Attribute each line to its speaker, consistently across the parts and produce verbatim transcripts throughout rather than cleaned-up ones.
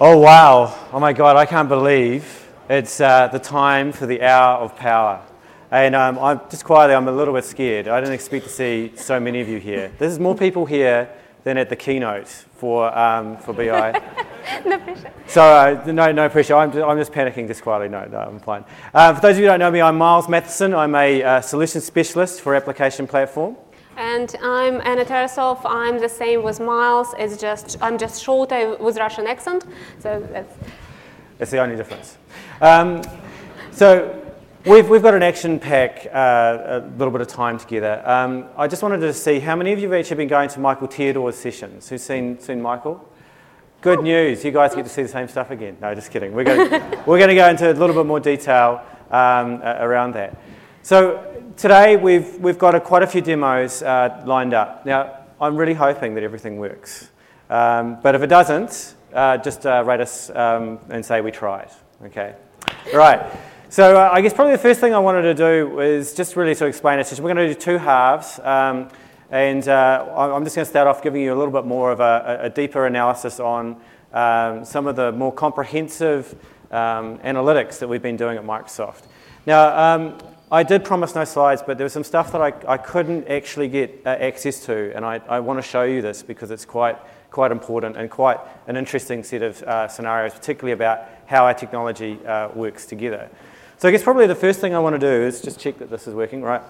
Speaker 1: Oh wow, oh my God, I can't believe it's uh, the time for the hour of power. And um, I'm just quietly, I'm a little bit scared. I didn't expect to see so many of you here. There's more people here than at the keynote for um, for B I.
Speaker 2: No pressure.
Speaker 1: So uh, no, no pressure. I'm just, I'm just panicking just quietly. No, no, I'm fine. Uh, for those of you who don't know me, I'm Miles Matheson. I'm a uh, solution specialist for Application Platform.
Speaker 2: And I'm Anna Tarasov. I'm the same with Miles. It's just I'm just shorter with Russian accent. So that's
Speaker 1: That's the only difference. Um, so we've we've got an action pack, uh, a little bit of time together. Um, I just wanted to see how many of you have actually been going to Michael Theodore's sessions. Who's seen seen Michael? Good news. You guys get to see the same stuff again. No, just kidding. We're going we're going to go into a little bit more detail um, around that. So today we've we've got a, quite a few demos uh, lined up. Now I'm really hoping that everything works, um, but if it doesn't, uh, just uh, rate us um, and say we tried. Okay, right. So uh, I guess probably the first thing I wanted to do is just really to explain it. So we're going to do two halves, um, and uh, I'm just going to start off giving you a little bit more of a, a deeper analysis on um, some of the more comprehensive um, analytics that we've been doing at Microsoft. Now. Um, I did promise no slides, but there was some stuff that I, I couldn't actually get uh, access to, and I, I want to show you this because it's quite quite important and quite an interesting set of uh, scenarios, particularly about how our technology uh, works together. So I guess probably the first thing I want to do is just check that this is working, right?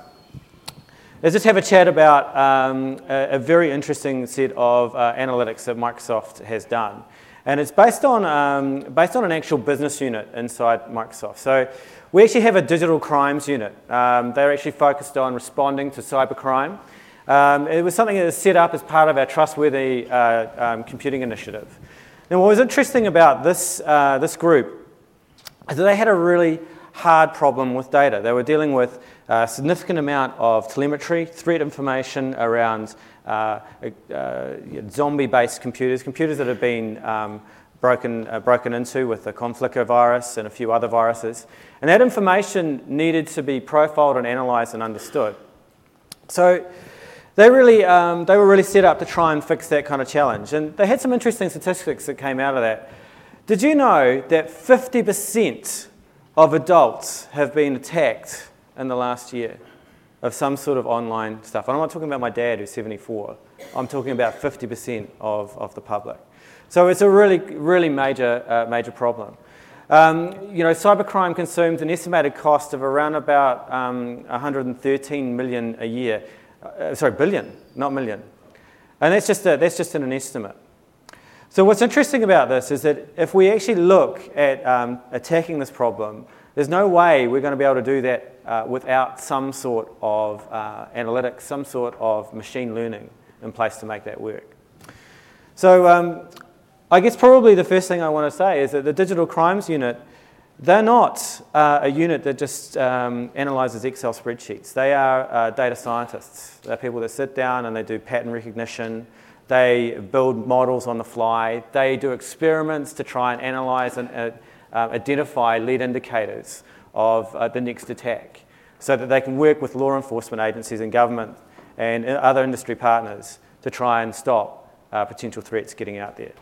Speaker 1: Is just have a chat about um, a, a very interesting set of uh, analytics that Microsoft has done. And it's based on um, based on an actual business unit inside Microsoft. So we actually have a digital crimes unit. Um, they're actually focused on responding to cybercrime. Um, it was something that was set up as part of our Trustworthy uh, um, Computing Initiative. Now, what was interesting about this uh, this group is that they had a really hard problem with data. They were dealing with a significant amount of telemetry, threat information around uh, uh, zombie-based computers, computers that have been um, broken uh, broken into with the Conflict virus and a few other viruses. And that information needed to be profiled and analysed and understood. So they really um, they were really set up to try and fix that kind of challenge. And they had some interesting statistics that came out of that. Did you know that fifty percent of adults have been attacked in the last year of some sort of online stuff? And I'm not talking about my dad who's seventy-four. I'm talking about fifty percent of, of the public. So it's a really, really major, uh, major problem. Um, you know, cybercrime consumes an estimated cost of around about um, one hundred thirteen million a year. Uh, sorry, billion, not million. And that's just a, that's just an estimate. So what's interesting about this is that if we actually look at um, attacking this problem, there's no way we're going to be able to do that uh, without some sort of uh, analytics, some sort of machine learning in place to make that work. So um, I guess probably the first thing I want to say is that the Digital Crimes Unit, they're not uh, a unit that just um, analyzes Excel spreadsheets. They are uh, data scientists. They're people that sit down and they do pattern recognition. They build models on the fly. They do experiments to try and analyze and uh, uh, identify lead indicators of uh, the next attack so that they can work with law enforcement agencies and government and other industry partners to try and stop uh, potential threats getting out there.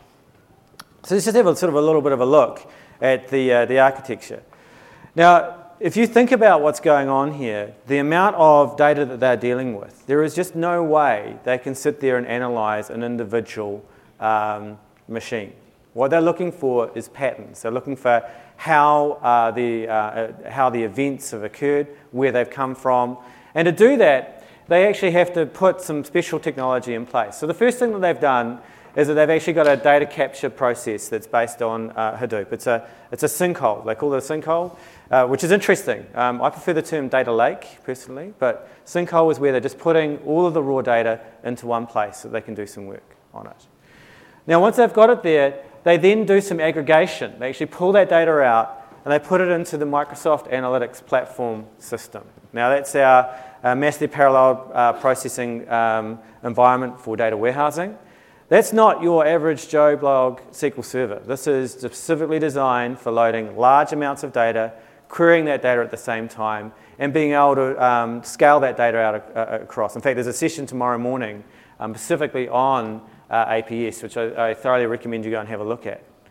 Speaker 1: So let's just have a sort of a little bit of a look at the, uh, the architecture. Now, if you think about what's going on here, the amount of data that they're dealing with, there is just no way they can sit there and analyze an individual um, machine. What they're looking for is patterns. They're looking for how, uh, the, uh, how the events have occurred, where they've come from. And to do that, they actually have to put some special technology in place. So the first thing that they've done is that they've actually got a data capture process that's based on uh, Hadoop. It's a, it's a sinkhole. They call it a sinkhole, uh, which is interesting. Um, I prefer the term data lake, personally, but sinkhole is where they're just putting all of the raw data into one place so they can do some work on it. Now, once they've got it there, they then do some aggregation. They actually pull that data out and they put it into the Microsoft Analytics platform system. Now, that's our uh, massively parallel uh, processing um, environment for data warehousing. That's not your average Joe Blog S Q L Server. This is specifically designed for loading large amounts of data, querying that data at the same time, and being able to um, scale that data out uh, across. In fact, there's a session tomorrow morning um, specifically on uh, A P S, which I, I thoroughly recommend you go and have a look at.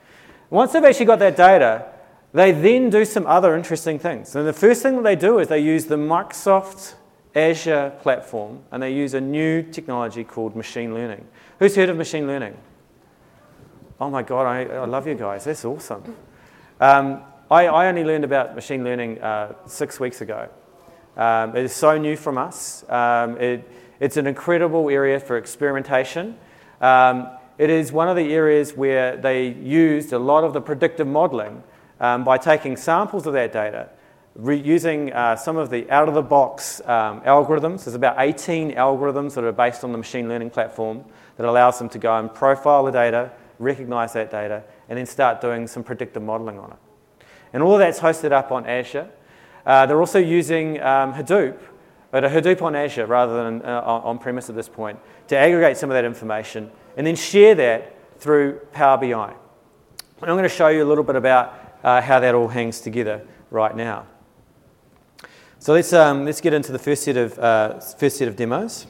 Speaker 1: Once they've actually got that data, they then do some other interesting things. And the first thing that they do is they use the Microsoft Azure platform, and they use a new technology called machine learning. Who's heard of machine learning? Oh my God, I, I love you guys. That's awesome. Um, I, I only learned about machine learning uh, six weeks ago. Um, it is so new from us. Um, it, it's an incredible area for experimentation. Um, it is one of the areas where they used a lot of the predictive modeling um, by taking samples of that data, re- using uh, some of the out-of-the-box um, algorithms. There's about eighteen algorithms that are based on the machine learning platform that allows them to go and profile the data, recognize that data, and then start doing some predictive modeling on it. And all of that's hosted up on Azure. Uh, they're also using um, Hadoop, but a Hadoop on Azure rather than uh, on-premise at this point, to aggregate some of that information and then share that through Power B I. And I'm going to show you a little bit about uh, how that all hangs together right now. So let's um, let's get into the first set of uh, first set of demos.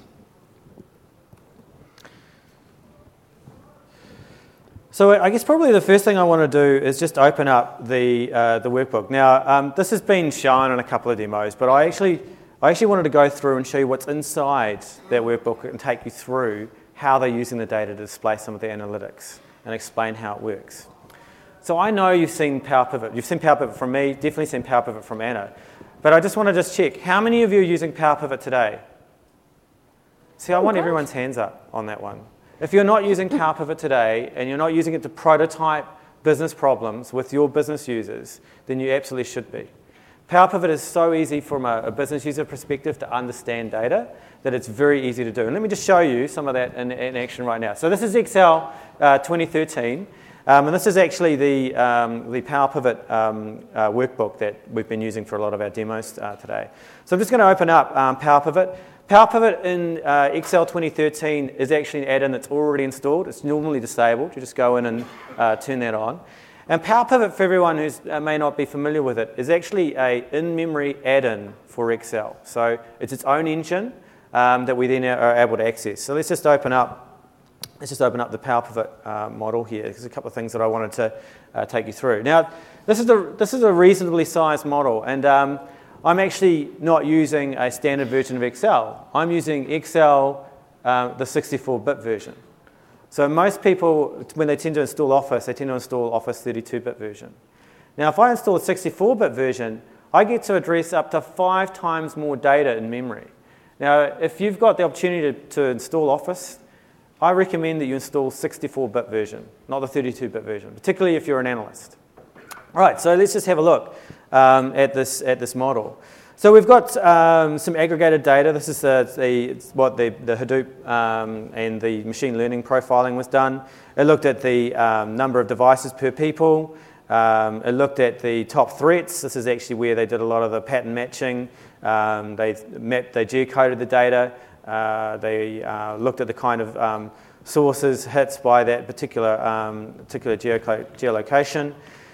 Speaker 1: So I guess probably the first thing I want to do is just open up the uh, the workbook. Now um, this has been shown in a couple of demos, but I actually I actually wanted to go through and show you what's inside that workbook and take you through how they're using the data to display some of the analytics and explain how it works. So I know you've seen Power Pivot. You've seen Power Pivot from me, definitely seen Power Pivot from Anna. But I just want to just check, how many of you are using Power Pivot today? See, I want everyone's hands up on that one. If you're not using Power Pivot today and you're not using it to prototype business problems with your business users, then you absolutely should be. Power Pivot is so easy from a, a business user perspective to understand data that it's very easy to do. And let me just show you some of that in, in action right now. So this is Excel uh, twenty thirteen, um, and this is actually the, um, the Power Pivot um, uh, workbook that we've been using for a lot of our demos uh, today. So I'm just going to open up um, Power Pivot. Power Pivot in uh, Excel twenty thirteen is actually an add-in that's already installed. It's normally disabled. You just go in and uh, turn that on. And Power Pivot, for everyone who uh, may not be familiar with it, is actually a in-memory add-in for Excel. So it's its own engine um, that we then are able to access. So let's just open up, let's just open up the Power Pivot uh, model here. There's a couple of things that I wanted to uh, take you through. Now, this is a this is a reasonably sized model, and um, I'm actually not using a standard version of Excel. I'm using Excel, uh, the sixty-four bit version. So most people, when they tend to install Office, they tend to install Office thirty-two bit version. Now, if I install a sixty-four bit version, I get to address up to five times more data in memory. Now, if you've got the opportunity to, to install Office, I recommend that you install sixty-four bit version, not the thirty-two bit version, particularly if you're an analyst. All right, so let's just have a look um, at this at this model. So we've got um, some aggregated data. This is uh, the, what the, the Hadoop um, and the machine learning profiling was done. It looked at the um, number of devices per people. Um, it looked at the top threats. This is actually where they did a lot of the pattern matching. Um, they mapped, they geocoded the data. Uh, they uh, looked at the kind of um, sources, hits by that particular um, particular geoco- geolocation.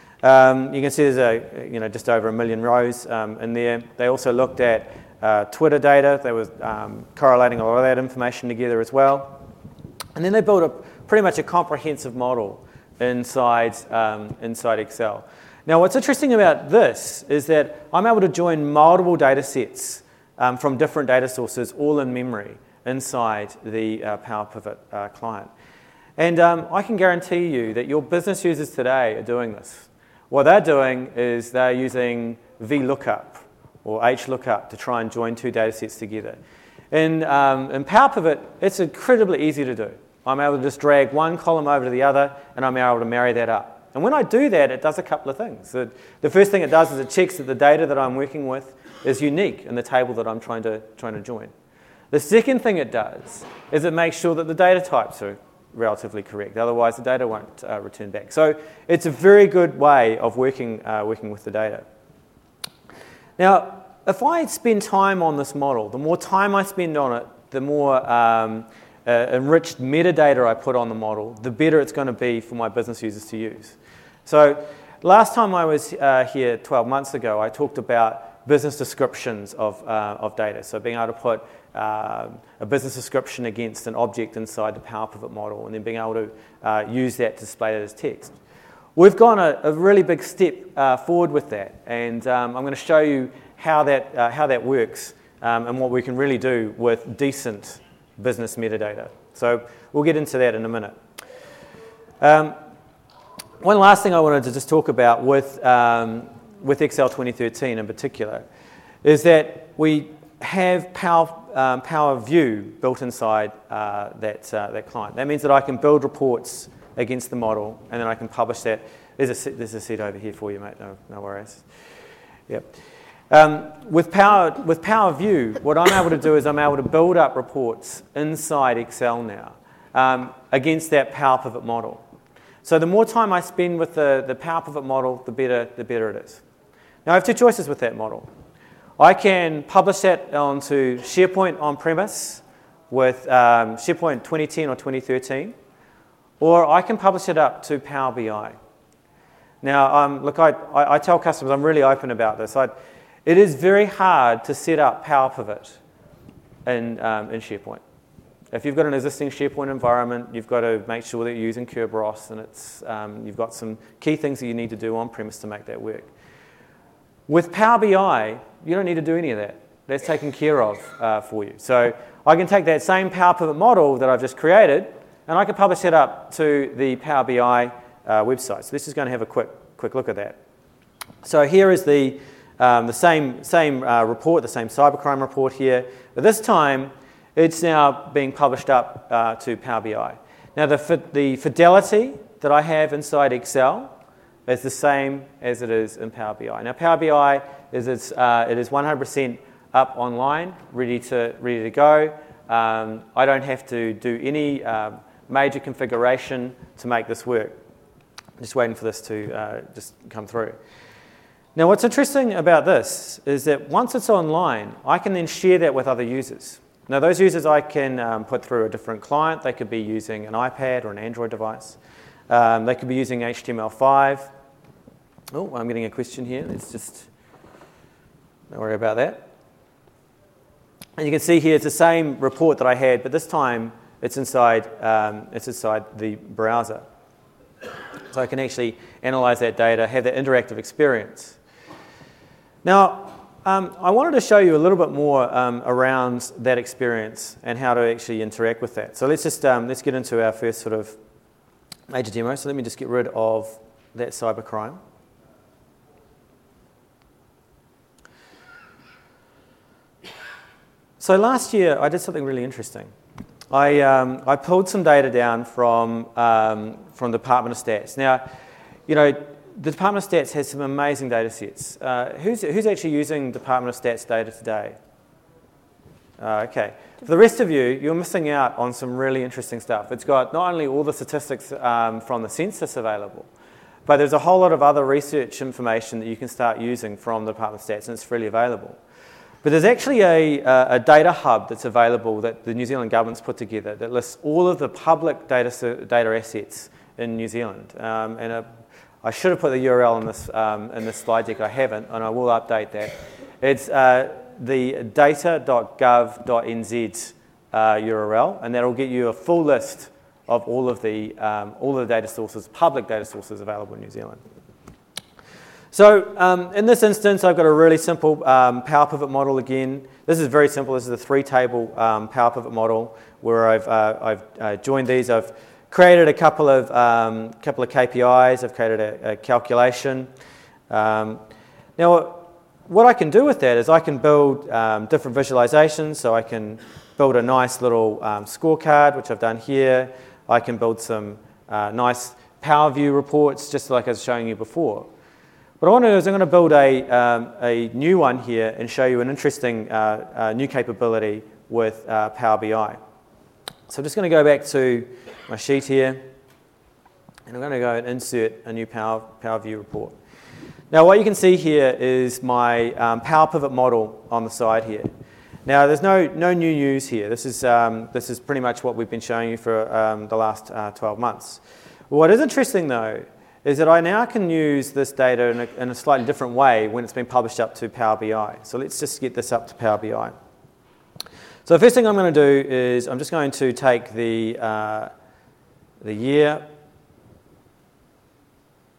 Speaker 1: Um, you can see there's a, you know, just over a million rows um, in there. They also looked at uh, Twitter data. They were um, correlating a lot of that information together as well. And then they built a pretty much a comprehensive model inside um, inside Excel. Now, what's interesting about this is that I'm able to join multiple data sets um, from different data sources, all in memory, inside the uh, Power Pivot uh, client. And um, I can guarantee you that your business users today are doing this. What they're doing is they're using VLOOKUP or HLOOKUP to try and join two data sets together. In, um, in Power Pivot, it's incredibly easy to do. I'm able to just drag one column over to the other, and I'm able to marry that up. And when I do that, it does a couple of things. The, the first thing it does is it checks that the data that I'm working with is unique in the table that I'm trying to, trying to join. The second thing it does is it makes sure that the data types are relatively correct. Otherwise, the data won't uh, return back. So it's a very good way of working uh, working with the data. Now, if I spend time on this model, the more time I spend on it, the more um, uh, enriched metadata I put on the model, the better it's going to be for my business users to use. So last time I was uh, here twelve months ago, I talked about business descriptions of, uh, of data. So being able to put Uh, a business description against an object inside the Power Pivot model and then being able to uh, use that to display it as text. we've gone a, a really big step uh, forward with that, and um, I'm going to show you how that, uh, how that works um, and what we can really do with decent business metadata. So we'll get into that in a minute. Um, one last thing I wanted to just talk about with, um, with Excel twenty thirteen in particular is that we have Power, um, Power View built inside uh, that, uh, that client. That means that I can build reports against the model, and then I can publish that. There's a, there's a set over here for you, mate, no, no worries. Yep. Um, with, Power, with Power View, what I'm able to do is I'm able to build up reports inside Excel now um, against that Power Pivot model. So the more time I spend with the, the Power Pivot model, the better, the better it is. Now I have two choices with that model. I can publish that onto SharePoint on-premise with um, SharePoint twenty ten or twenty thirteen, or I can publish it up to Power B I. Now, um, look, I, I, I tell customers, I'm really open about this. I, it is very hard to set up Power Pivot in, um, in SharePoint. If you've got an existing SharePoint environment, you've got to make sure that you're using Kerberos, and it's, um, you've got some key things that you need to do on-premise to make that work. With Power B I, you don't need to do any of that. That's taken care of uh, for you. So I can take that same Power Pivot model that I've just created, and I can publish it up to the Power B I uh, website. So this is going to have a quick, quick look at that. So here is the, um, the same, same uh, report, the same cybercrime report here. But this time, it's now being published up uh, to Power B I. Now the, the fidelity that I have inside Excel is the same as it is in Power B I. Now Power B I is it's, uh, it is one hundred percent up online, ready to ready to go. Um, I don't have to do any um, major configuration to make this work. I'm just waiting for this to uh, just come through. Now what's interesting about this is that once it's online, I can then share that with other users. Now those users I can um, put through a different client. They could be using an iPad or an Android device. Um, they could be using H T M L five. Oh, I'm getting a question here. Let's just, don't worry about that. And you can see here it's the same report that I had, but this time it's inside, um, it's inside the browser. So I can actually analyze that data, have that interactive experience. Now, um, I wanted to show you a little bit more um, around that experience and how to actually interact with that. So let's just um, let's get into our first sort of major demo. So let me just get rid of that cybercrime. So last year I did something really interesting. I, um, I pulled some data down from, um, from the Department of Stats. Now, you know, the Department of Stats has some amazing data sets. Uh, who's, who's actually using Department of Stats data today? Uh, okay. For the rest of you, you're missing out on some really interesting stuff. It's got not only all the statistics um, from the census available, but there's a whole lot of other research information that you can start using from the Department of Stats, and it's freely available. But there's actually a, a data hub that's available that the New Zealand government's put together that lists all of the public data, data assets in New Zealand. Um, and a, I should have put the U R L in this, um, in this slide deck. I haven't, and I will update that. It's uh, the data dot gov dot n z uh, U R L, and that'll get you a full list of all of the, um, all of the data sources, public data sources available in New Zealand. So um, in this instance, I've got a really simple um, Power Pivot model again. This is very simple. This is a three-table um, Power Pivot model where I've, uh, I've uh, joined these. I've created a couple of, um, couple of K P Is. I've created a, a calculation. Um, now, what I can do with that is I can build um, different visualizations. So I can build a nice little um, scorecard, which I've done here. I can build some uh, nice Power View reports, just like I was showing you before. What I want to do is I'm going to build a, um, a new one here and show you an interesting uh, uh, new capability with uh, Power B I. So I'm just going to go back to my sheet here, and I'm going to go and insert a new Power, Power View report. Now what you can see here is my um, Power Pivot model on the side here. Now there's no, no new news here. This is, um, this is pretty much what we've been showing you for um, the last uh, twelve months. What is interesting though is that I now can use this data in a, in a slightly different way when it's been published up to Power B I. So let's just get this up to Power B I. So the first thing I'm going to do is I'm just going to take the, uh, the year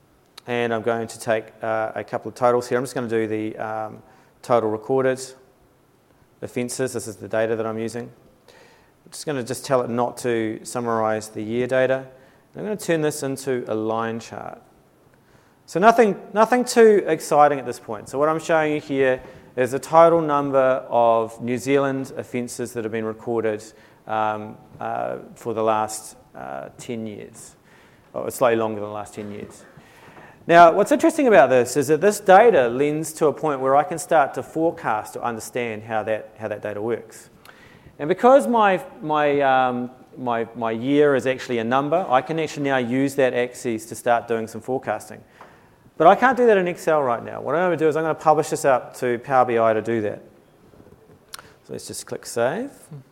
Speaker 1: and I'm going to take uh, a couple of totals here. I'm just going to do the um, total recorded offences. This is the data that I'm using. I'm just going to just tell it not to summarise the year data. I'm going to turn this into a line chart. So nothing, nothing too exciting at this point. So what I'm showing you here is the total number of New Zealand offences that have been recorded um, uh, for the last uh, ten years, or slightly longer than the last ten years. Now, what's interesting about this is that this data lends to a point where I can start to forecast or understand how that, how that data works. And because my, my, um, my, my year is actually a number, I can actually now use that axis to start doing some forecasting. But I can't do that in Excel right now. What I'm going to do is I'm going to publish this up to Power B I to do that. So let's just click Save.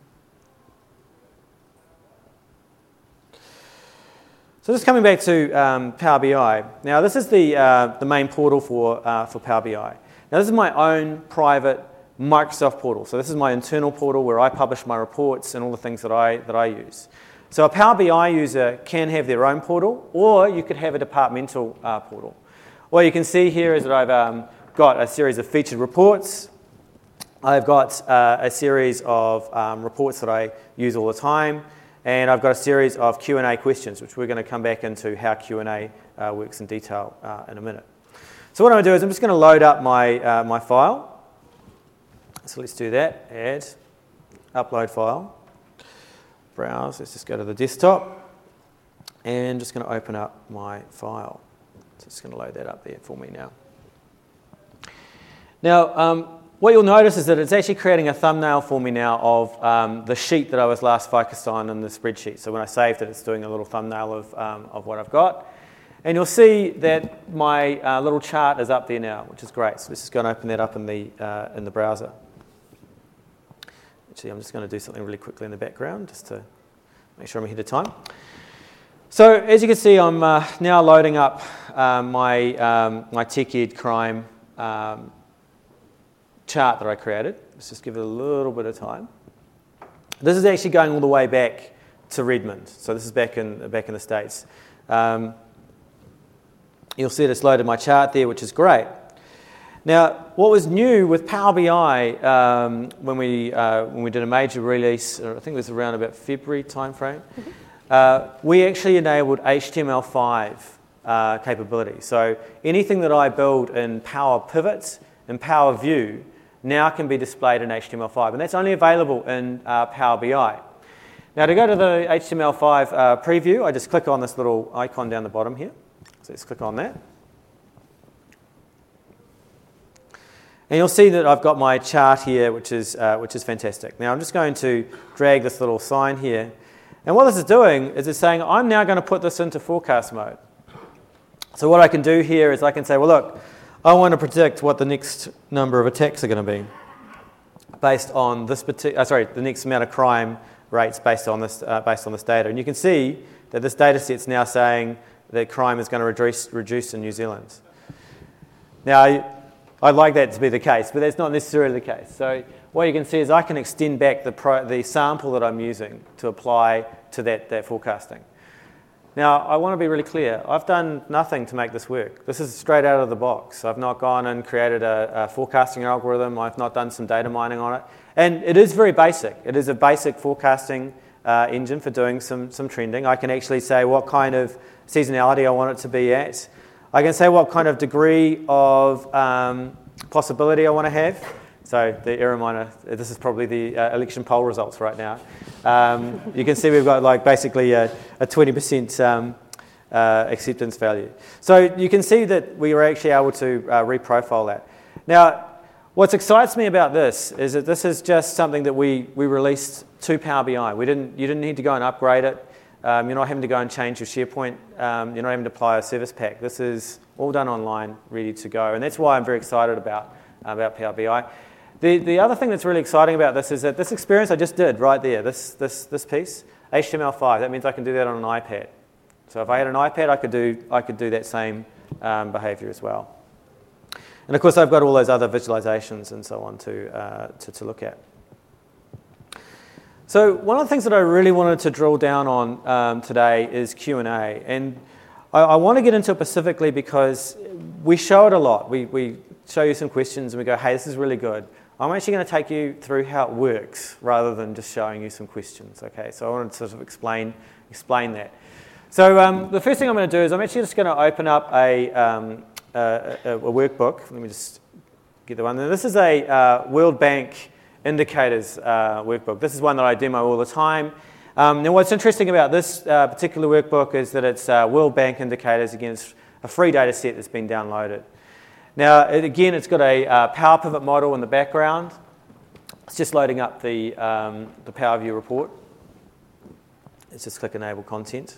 Speaker 1: So just coming back to um, Power B I. Now this is the, uh, the main portal for, uh, for Power B I. Now this is my own private Microsoft portal. So this is my internal portal where I publish my reports and all the things that I, that I use. So a Power B I user can have their own portal, or you could have a departmental uh, portal. What you can see here is that I've um, got a series of featured reports. I've got uh, a series of um, reports that I use all the time. And I've got a series of Q and A questions, which we're going to come back into how Q and A uh, works in detail uh, in a minute. So what I'm going to do is I'm just going to load up my, uh, my file. So let's do that. Add, upload file, browse. Let's just go to the desktop. And just going to open up my file. So it's going to load that up there for me now. Now, um, what you'll notice is that it's actually creating a thumbnail for me now of um, the sheet that I was last focused on in the spreadsheet. So when I saved it, it's doing a little thumbnail of, um, of what I've got. And you'll see that my uh, little chart is up there now, which is great. So let's just go and open that up in the, uh, in the browser. Actually, I'm just going to do something really quickly in the background just to make sure I'm ahead of time. So as you can see, I'm uh, now loading up uh, my, um, my TechEd crime um, chart that I created. Let's just give it a little bit of time. This is actually going all the way back to Redmond. So this is back in, back in the States. Um, you'll see it's loaded my chart there, which is great. Now, what was new with Power B I um, when, we, uh, when we did a major release, I think it was around about February timeframe, mm-hmm. Uh, we actually enabled H T M L five uh, capability. So anything that I build in Power Pivot and Power View now can be displayed in H T M L five, and that's only available in uh, Power B I. Now to go to the H T M L five uh, preview, I just click on this little icon down the bottom here. So let's click on that. And you'll see that I've got my chart here, which is, uh, which is fantastic. Now I'm just going to drag this little sign here. And what this is doing is it's saying, I'm now going to put this into forecast mode. So what I can do here is I can say, well, look, I want to predict what the next number of attacks are going to be based on this particular, uh, sorry, the next amount of crime rates based on this, uh, based on this data. And you can see that this data set's now saying that crime is going to reduce, reduce in New Zealand. Now, I'd like that to be the case, but that's not necessarily the case. So what you can see is I can extend back the, pro, the sample that I'm using to apply to that, that forecasting. Now, I want to be really clear. I've done nothing to make this work. This is straight out of the box. I've not gone and created a, a forecasting algorithm. I've not done some data mining on it. And it is very basic. It is a basic forecasting uh, engine for doing some, some trending. I can actually say what kind of seasonality I want it to be at. I can say what kind of degree of um, possibility I want to have. So the error miner, this is probably the uh, election poll results right now. Um, you can see we've got like basically a, a twenty percent um, uh, acceptance value. So you can see that we were actually able to uh, reprofile that. Now, what excites me about this is that this is just something that we, we released to Power B I. We didn't, you didn't need to go and upgrade it. Um, you're not having to go and change your SharePoint. Um, you're not having to apply a service pack. This is all done online, ready to go. And that's why I'm very excited about, uh, about Power B I. The, the other thing that's really exciting about this is that this experience I just did right there, this, this, this piece, H T M L five, that means I can do that on an iPad. So if I had an iPad, I could do, I could do that same um, behavior as well. And of course, I've got all those other visualizations and so on to, uh, to, to look at. So one of the things that I really wanted to drill down on um, today is Q and A. And I, I want to get into it specifically because we show it a lot. We, we show you some questions and we go, hey, this is really good. I'm actually going to take you through how it works rather than just showing you some questions, okay? So I wanted to sort of explain, explain that. So um, the first thing I'm going to do is I'm actually just going to open up a, um, a, a, a workbook. Let me just get the one. Now, this is a uh, World Bank indicators uh, workbook. This is one that I demo all the time. Um, now what's interesting about this uh, particular workbook is that it's uh, World Bank indicators against a free data set that's been downloaded. Now, it, again, it's got a uh, Power Pivot model in the background. It's just loading up the, um, the Power View report. Let's just click Enable Content.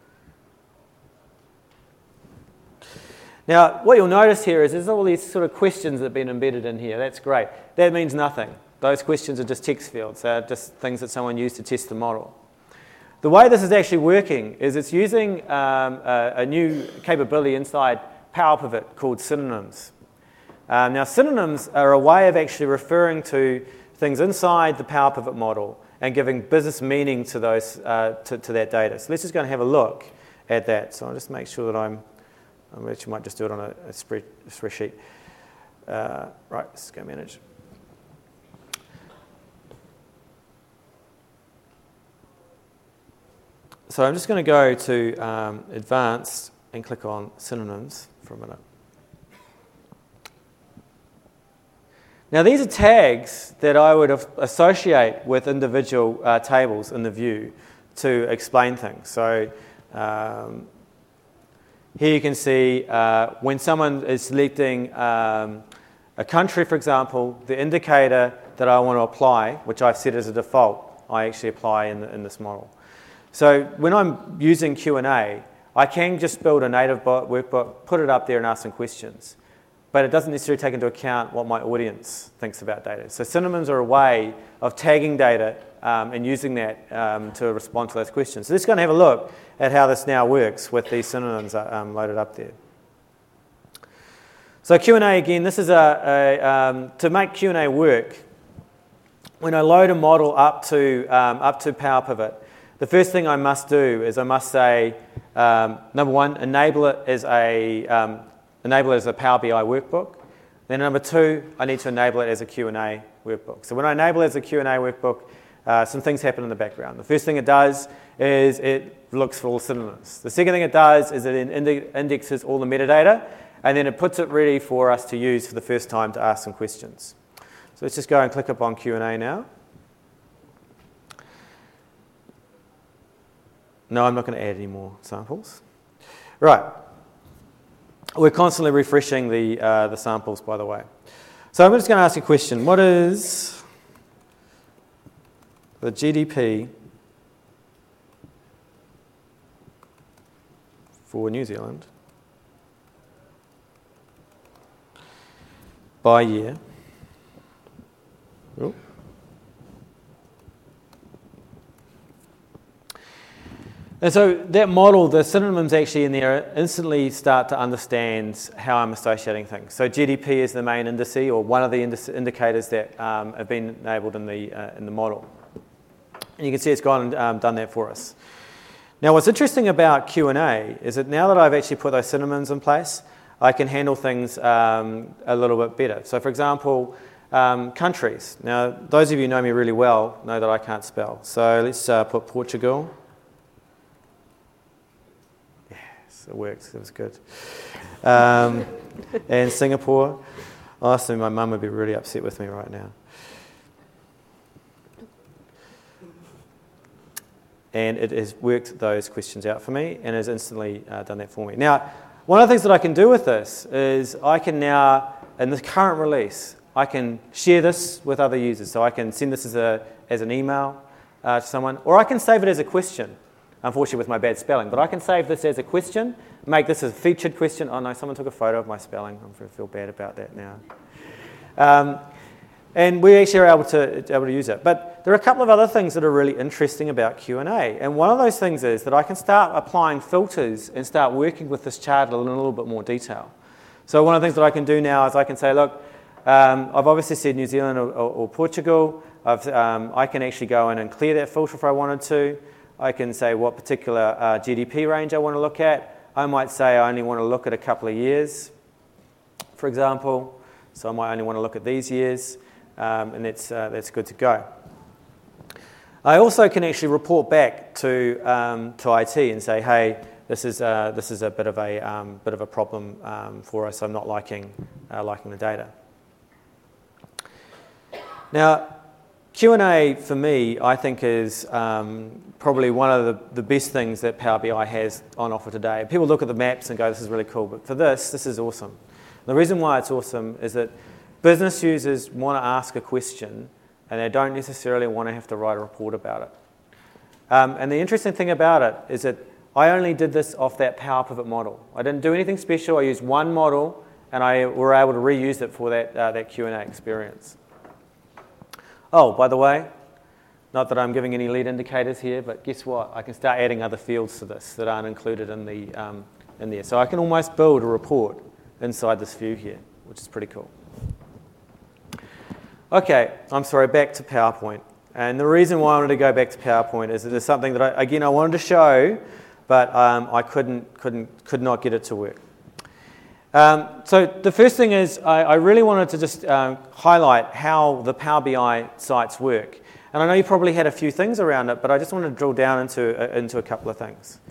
Speaker 1: Now, what you'll notice here is there's all these sort of questions that have been embedded in here. That's great. That means nothing. Those questions are just text fields. They're just things that someone used to test the model. The way this is actually working is it's using um, a, a new capability inside Power Pivot called synonyms. Um, now, synonyms are a way of actually referring to things inside the Power Pivot model and giving business meaning to those uh, to, to that data. So let's just go and have a look at that. So I'll just make sure that I'm. I actually might just do it on a, a, spread, a spreadsheet. Uh, right, let's go manage. So I'm just going to go to um, Advanced and click on Synonyms for a minute. Now these are tags that I would associate with individual uh, tables in the view to explain things. So um, here you can see uh, when someone is selecting um, a country, for example, the indicator that I want to apply, which I've set as a default, I actually apply in, the, in this model. So when I'm using Q and A, I can just build a native workbook, put it up there and ask some questions. But it doesn't necessarily take into account what my audience thinks about data. So synonyms are a way of tagging data um, and using that um, to respond to those questions. So let's go and have a look at how this now works with these synonyms um, loaded up there. So Q and A again, this is a, a um, to make Q and A work. When I load a model up to um, up to Power Pivot, the first thing I must do is I must say, um, number one, enable it as a um, enable it as a Power B I workbook. Then number two, I need to enable it as a Q and A workbook. So when I enable it as a Q and A workbook, uh, some things happen in the background. The first thing it does is it looks for all synonyms. The second thing it does is it inde- indexes all the metadata, and then it puts it ready for us to use for the first time to ask some questions. So let's just go and click up on Q and A now. No, I'm not going to add any more samples. Right. We're constantly refreshing the, uh, the samples, by the way. So I'm just going to ask a question. What is the G D P for New Zealand by year? Ooh. And so that model, the synonyms actually in there instantly start to understand how I'm associating things. So G D P is the main indice, or one of the indice, indicators that um, have been enabled in the uh, in the model. And you can see it's gone and um, done that for us. Now what's interesting about Q and A is that now that I've actually put those synonyms in place, I can handle things um, a little bit better. So for example, um, countries. Now those of you who know me really well know that I can't spell. So let's uh, put Portugal. It works, it was good. Um, and Singapore. Honestly, my mum would be really upset with me right now. And it has worked those questions out for me and has instantly uh, done that for me. Now, one of the things that I can do with this is I can now, in the current release, I can share this with other users. So I can send this as, a, as an email uh, to someone, or I can save it as a question. Unfortunately with my bad spelling, but I can save this as a question, make this a featured question. Oh no, someone took a photo of my spelling. I feel bad about that now. Um, and we actually are able to, able to use it. But there are a couple of other things that are really interesting about Q and A. And one of those things is that I can start applying filters and start working with this chart in a little bit more detail. So one of the things that I can do now is I can say, look, um, I've obviously said New Zealand or, or, or Portugal. I've, um, I can actually go in and clear that filter if I wanted to. I can say what particular uh, G D P range I want to look at. I might say I only want to look at a couple of years, for example. So I might only want to look at these years, um, and that's, uh, that's good to go. I also can actually report back to, um, to I T and say, hey, this is, uh, this is a bit of a, um, bit of a problem um, for us. I'm not liking, uh, liking the data. Now, Q and A for me, I think, is um, probably one of the, the best things that Power B I has on offer today. People look at the maps and go, this is really cool, but for this, this is awesome. The reason why it's awesome is that business users want to ask a question and they don't necessarily want to have to write a report about it. Um, and the interesting thing about it is that I only did this off that Power Pivot model. I didn't do anything special. I used one model and I were able to reuse it for that, uh, that Q and A experience. Oh, by the way, not that I'm giving any lead indicators here, but guess what? I can start adding other fields to this that aren't included in, the, um, in there. So I can almost build a report inside this view here, which is pretty cool. Okay, I'm sorry, back to PowerPoint. And the reason why I wanted to go back to PowerPoint is that there's something that, I, again, I wanted to show, but um, I couldn't, couldn't, could not get it to work. Um, so the first thing is I, I really wanted to just um, highlight how the Power B I sites work. And I know you probably had a few things around it, but I just wanted to drill down into, uh, into a couple of things.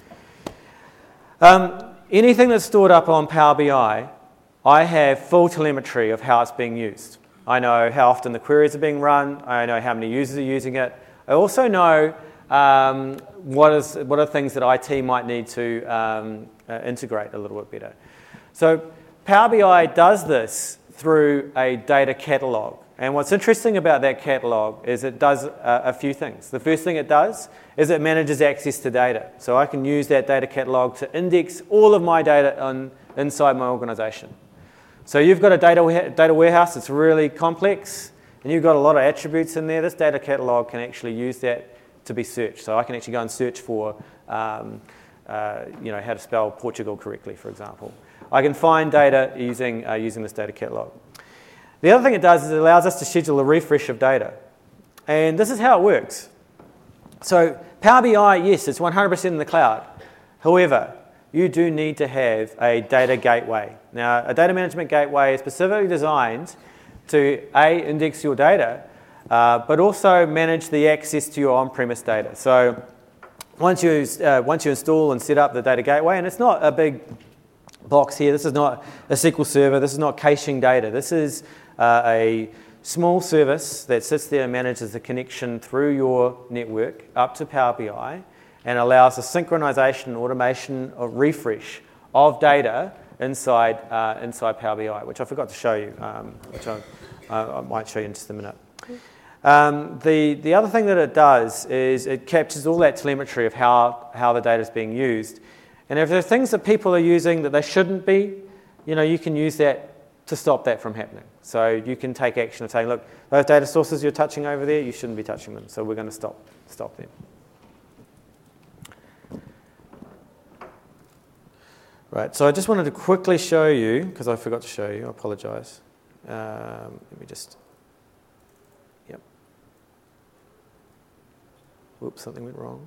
Speaker 1: Um, anything that's stored up on Power B I, I have full telemetry of how it's being used. I know how often the queries are being run. I know how many users are using it. I also know um, what, is, what are things that I T might need to um, uh, integrate a little bit better. So Power B I does this through a data catalog. And what's interesting about that catalog is it does a, a few things. The first thing it does is it manages access to data. So I can use that data catalog to index all of my data on, inside my organization. So you've got a data, data warehouse that's really complex, and you've got a lot of attributes in there. This data catalog can actually use that to be searched. So I can actually go and search for um, uh, you know, how to spell Portugal correctly, for example. I can find data using, uh, using this data catalog. The other thing it does is it allows us to schedule a refresh of data. And this is how it works. So Power B I, yes, it's one hundred percent in the cloud. However, you do need to have a data gateway. Now, a data management gateway is specifically designed to, A, index your data, uh, but also manage the access to your on-premise data. So once you, uh, once you install and set up the data gateway, and it's not a big box here. This is not a S Q L server. This is not caching data. This is uh, a small service that sits there and manages the connection through your network up to Power B I and allows the synchronization and automation of refresh of data inside, uh, inside Power B I, which I forgot to show you, um, which I, uh, I might show you in just a minute. Um, the, the other thing that it does is it captures all that telemetry of how, how the data is being used. And if there are things that people are using that they shouldn't be, you know, you can use that to stop that from happening. So you can take action of saying, look, those data sources you're touching over there, you shouldn't be touching them. So we're going to stop, stop them. Right, so I just wanted to quickly show you, because I forgot to show you, I apologize. Um, let me just, yep. Whoops, something went wrong.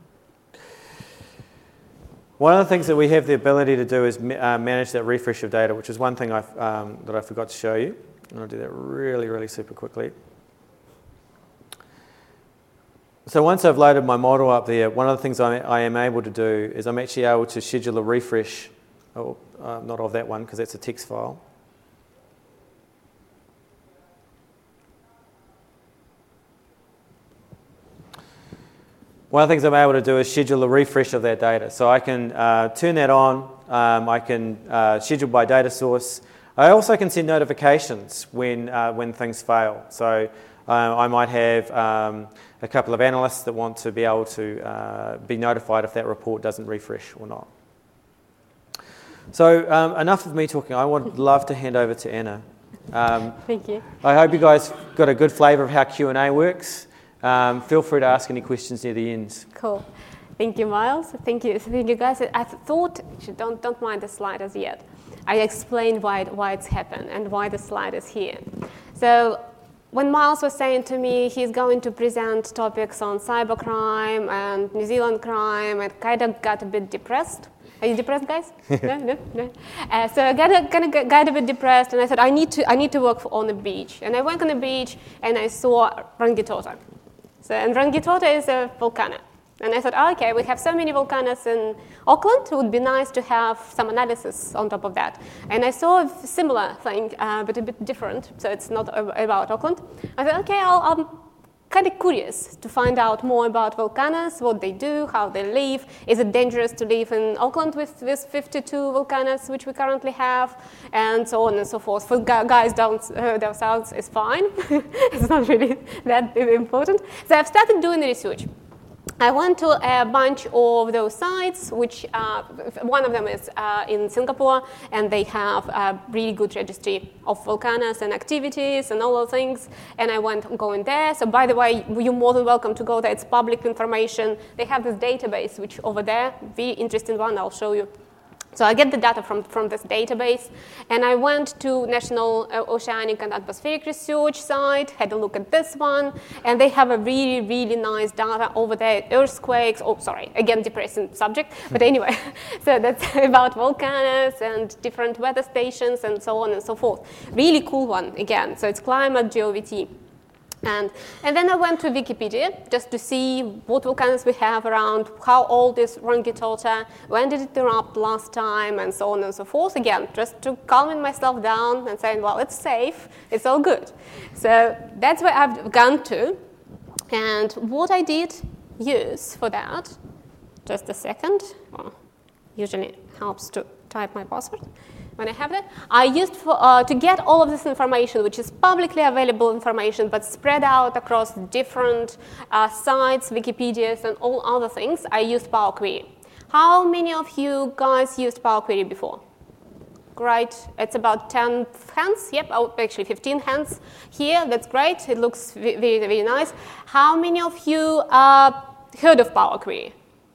Speaker 1: One of the things that we have the ability to do is uh, manage that refresh of data, which is one thing I've, um, that I forgot to show you. And I'll do that really, really super quickly. So once I've loaded my model up there, one of the things I, I am able to do is I'm actually able to schedule a refresh, oh, uh, not of that one because that's a text file. One of the things I'm able to do is schedule a refresh of that data. So I can uh, turn that on, um, I can uh, schedule by data source. I also can send notifications when, uh, when things fail. So uh, I might have um, a couple of analysts that want to be able to uh, be notified if that report doesn't refresh or not. So um, enough of me talking. I would love to hand over to Anna. Um,
Speaker 2: Thank you.
Speaker 1: I hope you guys got a good flavour of how Q and A works. Um, feel free to ask any questions near the end.
Speaker 2: Cool. Thank you, Miles. Thank you, thank you, guys. I thought, don't don't mind the slide as yet. I explained why it, why it's happened and why the slide is here. So when Miles was saying to me he's going to present topics on cybercrime and New Zealand crime, I kind of got a bit depressed Are you depressed, guys? no, no, no. Uh, so I got a, kind of got a bit depressed, and I said, I need to, I need to work for, on the beach. And I went on the beach, and I saw Rangitoto. So, and Rangitoto is a volcano. And I thought, oh, okay, we have so many volcanoes in Auckland, it would be nice to have some analysis on top of that. And I saw a similar thing, uh, but a bit different, so it's not about Auckland. I thought, okay, I'll, I'm kind of curious to find out more about volcanoes, what they do, how they live. Is it dangerous to live in Auckland with, with fifty-two volcanoes, which we currently have, and so on and so forth. For guys down, uh, down south, it's fine. It's not really that important. So I've started doing the research. I went to a bunch of those sites, which uh, one of them is uh, in Singapore, and they have a really good registry of volcanoes and activities and all those things. And I went going there. So by the way, you're more than welcome to go there. It's public information. They have this database, which over there, very interesting one. I'll show you. So I get the data from, from this database, and I went to National Oceanic and Atmospheric Research site, had a look at this one, and they have a really, really nice data over there, earthquakes, oh, sorry, again, depressing subject, but anyway, so that's about volcanoes and different weather stations and so on and so forth. Really cool one, again, so it's climate GeoVT. And, and then I went to Wikipedia just to see what volcanoes we have around, how old is Rangitoto, when did it erupt last time, and so on and so forth. Again, just to calming myself down and saying, well, it's safe, it's all good. So that's where I've gone to. And what I did use for that, just a second, well, usually helps to type my password. When I have that, I used for, uh, to get all of this information, which is publicly available information, but spread out across different uh, sites, Wikipedias, and all other things, I used Power Query. How many of you guys used Power Query before? Great. It's about ten hands. Yep, oh, actually fifteen hands here. That's great. It looks very, very nice. How many of you uh, heard of Power Query?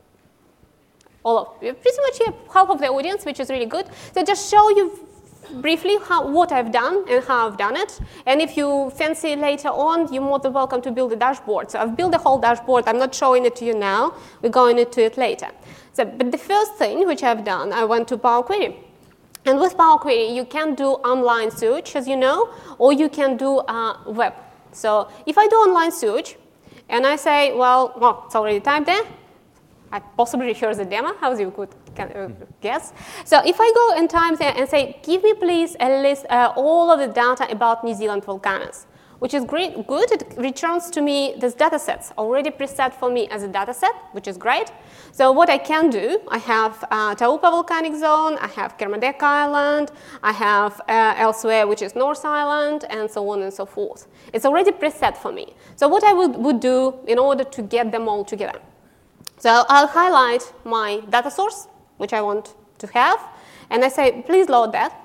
Speaker 2: All of, pretty much half of the audience, which is really good. So just show you briefly how, what I've done and how I've done it. And if you fancy later on, you're more than welcome to build a dashboard. So I've built a whole dashboard. I'm not showing it to you now. We're going into it later. So, but the first thing which I've done, I went to Power Query. And with Power Query, you can do online search, as you know, or you can do uh, web. So if I do online search, and I say, well, well, it's already typed there. I possibly rehearse the demo, as you could can, uh, guess. So if I go and type there and say, give me please a list, uh, all of the data about New Zealand volcanoes, which is great, good. It returns to me this data sets already preset for me as a data set, which is great. So what I can do, I have uh, Taupo volcanic zone, I have Kermadec Island, I have uh, elsewhere, which is North Island, and so on and so forth. It's already preset for me. So what I would, would do in order to get them all together. So I'll highlight my data source, which I want to have, and I say, please load that.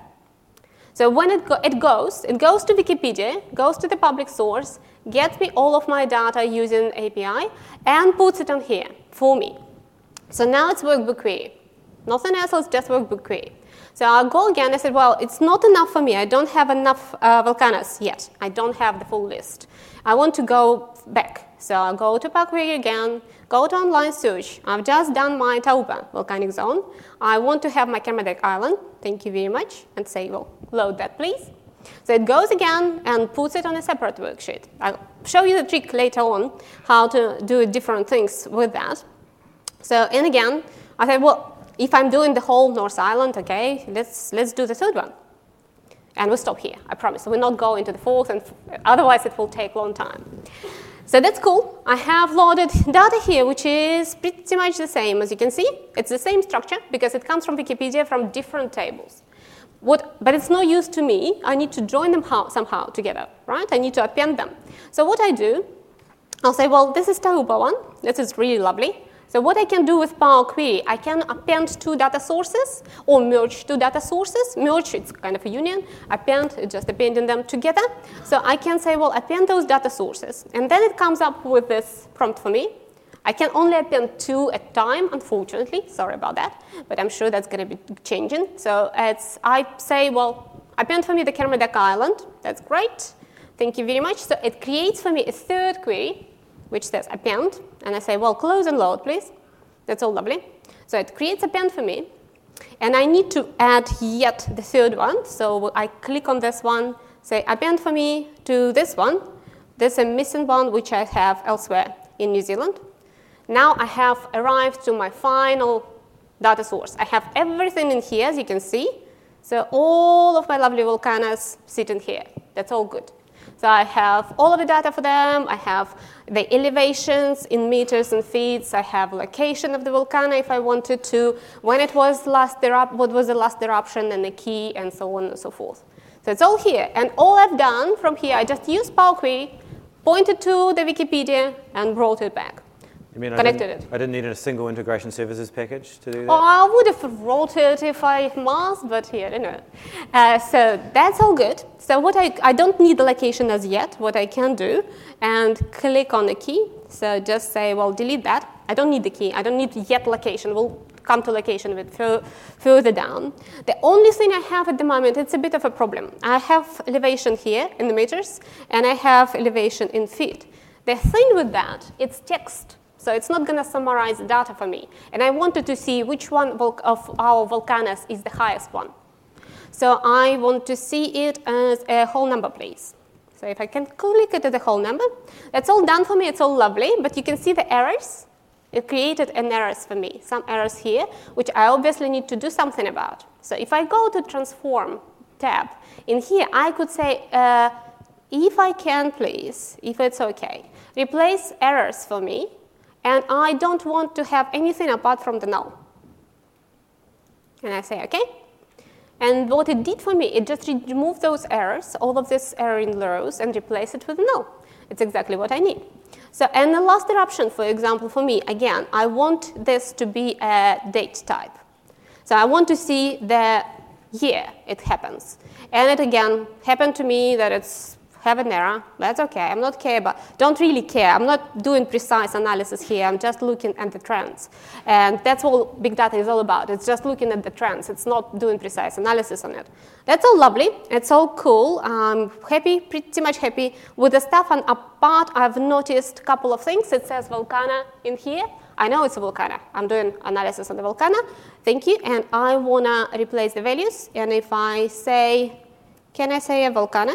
Speaker 2: So when it, go it goes, it goes to Wikipedia, goes to the public source, gets me all of my data using A P I, and puts it on here for me. So now it's workbook query. Nothing else, it's just workbook query. So I'll go again, I said, well, it's not enough for me. I don't have enough uh, volcanoes yet. I don't have the full list. I want to go back. So I'll go to Power Query again, go to online search. I've just done my Taupo volcanic zone. I want to have my Kermadec Island. Thank you very much. And say, well, load that, please. So it goes again and puts it on a separate worksheet. I'll show you the trick later on, how to do different things with that. So, and again, I said, well, if I'm doing the whole North Island, okay, let's, let's do the third one. And we'll stop here, I promise. We're not going to the fourth, and otherwise it will take a long time. So that's cool. I have loaded data here, which is pretty much the same. As you can see, it's the same structure because it comes from Wikipedia from different tables. What, but it's no use to me. I need to join them how, somehow together, right? I need to append them. So what I do, I'll say, well, this is Taupo one. This is really lovely. So what I can do with Power Query, I can append two data sources or merge two data sources. Merge, it's kind of a union. Append, it's just appending them together. So I can say, well, append those data sources. And then it comes up with this prompt for me. I can only append two at a time, unfortunately. Sorry about that. But I'm sure that's going to be changing. So it's, I say, well, append for me the Kermadec Island. That's great. Thank you very much. So it creates for me a third query, which says append, and I say, well, close and load, please. That's all lovely. So it creates append for me, And I need to add yet the third one. So I click on this one, say append for me to this one. There's a missing one which I have elsewhere in New Zealand. Now I have arrived to my final data source. I have everything in here, as you can see. So all of my lovely volcanoes sit in here. That's all good. So I have all of the data for them. I have the elevations in meters and feet. I have location of the volcano if I wanted to, when it was last erupt, what was the last eruption, and the key, and so on and so forth. So it's all here. And all I've done from here, I just used Power Query, pointed to the Wikipedia, and brought it back.
Speaker 1: You mean
Speaker 2: connected
Speaker 1: I didn't,
Speaker 2: it.
Speaker 1: I didn't need a single integration services package to do that?
Speaker 2: Oh, I would have wrote it if I must, but here, you know. Uh, so that's all good. So what I, I don't need the location as yet, what I can do, and click on the key. So just say, well, delete that. I don't need the key. I don't need yet location. We'll come to location a bit f- further down. The only thing I have at the moment, it's a bit of a problem. I have elevation here in the meters, and I have elevation in feet. The thing with that, it's text. So it's not going to summarize the data for me. And I wanted to see which one of our volcanoes is the highest one. So I want to see it as a whole number, please. So if I can click it as a whole number, that's all done for me. It's all lovely. But you can see the errors. It created an errors for me, some errors here, which I obviously need to do something about. So if I go to Transform tab, in here I could say, uh, if I can, please, if it's OK, replace errors for me. And I don't want to have anything apart from the null. And I say, OK. And what it did for me, it just removed those errors, all of this error in the rows, and replaced it with null. It's exactly what I need. So, and the last eruption, for example, for me, again, I want this to be a date type. So I want to see the year it happens. And it, again, happened to me that it's have an error. That's OK. I'm not care about, don't really care. I'm not doing precise analysis here. I'm just looking at the trends. And that's all big data is all about. It's just looking at the trends. It's not doing precise analysis on it. That's all lovely. It's all cool. I'm happy, pretty much happy with the stuff. And apart, I've noticed a couple of things. It says volcano in here. I know it's a volcano. I'm doing analysis on the volcano. Thank you. And I want to replace the values. And if I say, can I say a volcano?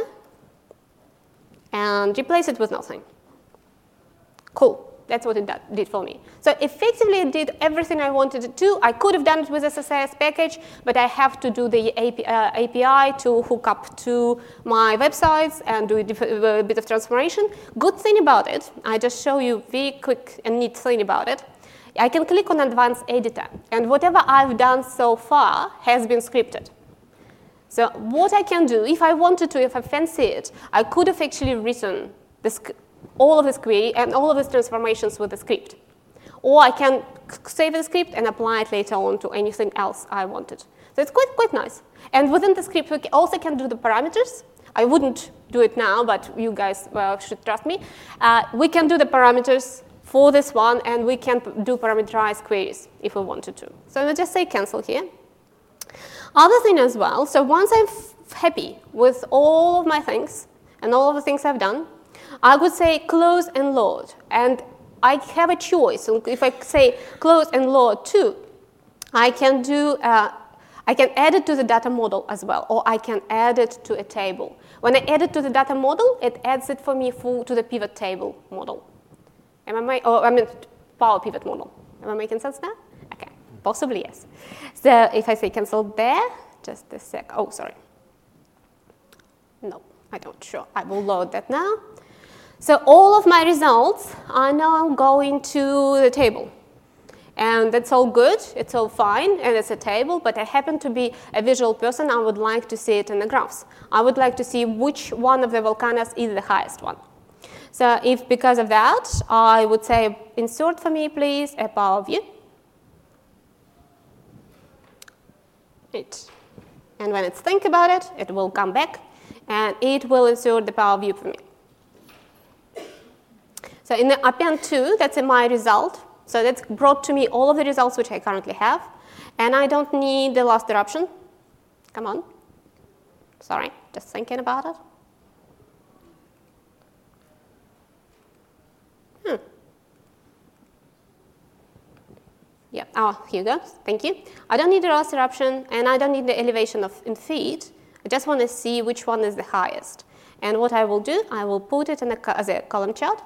Speaker 2: And replace it with nothing. Cool. That's what it did for me. So effectively, it did everything I wanted it to. I could have done it with S S I S package, but I have to do the A P I to hook up to my websites and do a bit of transformation. Good thing about it, I just show you very quick and neat thing about it. I can click on Advanced Editor, and whatever I've done so far has been scripted. So what I can do, if I wanted to, if I fancy it, I could have actually written this, all of this query and all of these transformations with the script. Or I can save the script and apply it later on to anything else I wanted. So it's quite, quite nice. And within the script, we also can do the parameters. I wouldn't do it now, but you guys well, should trust me. Uh, we can do the parameters for this one, and we can do parameterized queries if we wanted to. So let's just say cancel here. Other thing as well, so once I'm f- happy with all of my things and all of the things I've done, I would say close and load. And I have a choice. If I say close and load too, I can do, uh, I can add it to the data model as well, or I can add it to a table. When I add it to the data model, it adds it for me full to the pivot table model. Am I, or I mean, Power Pivot model. Am I making sense now? Okay, possibly yes. So if I say cancel there, just a sec. Oh, sorry. No, I don't. Sure, I will load that now. So all of my results are now going to the table. And that's all good. It's all fine. And it's a table. But I happen to be a visual person. I would like to see it in the graphs. I would like to see which one of the volcanoes is the highest one. So if because of that, I would say insert for me, please, a Power View. It. And when it's think about it, it will come back. And it will insert the Power View for me. So in the append to, that's in my result. So that's brought to me all of the results which I currently have. And I don't need the last eruption. Come on. Sorry, just thinking about it. Hmm. Yeah, oh, here you go, thank you. I don't need the last eruption, and I don't need the elevation of in feet. I just want to see which one is the highest. And what I will do, I will put it in a, as a column chart.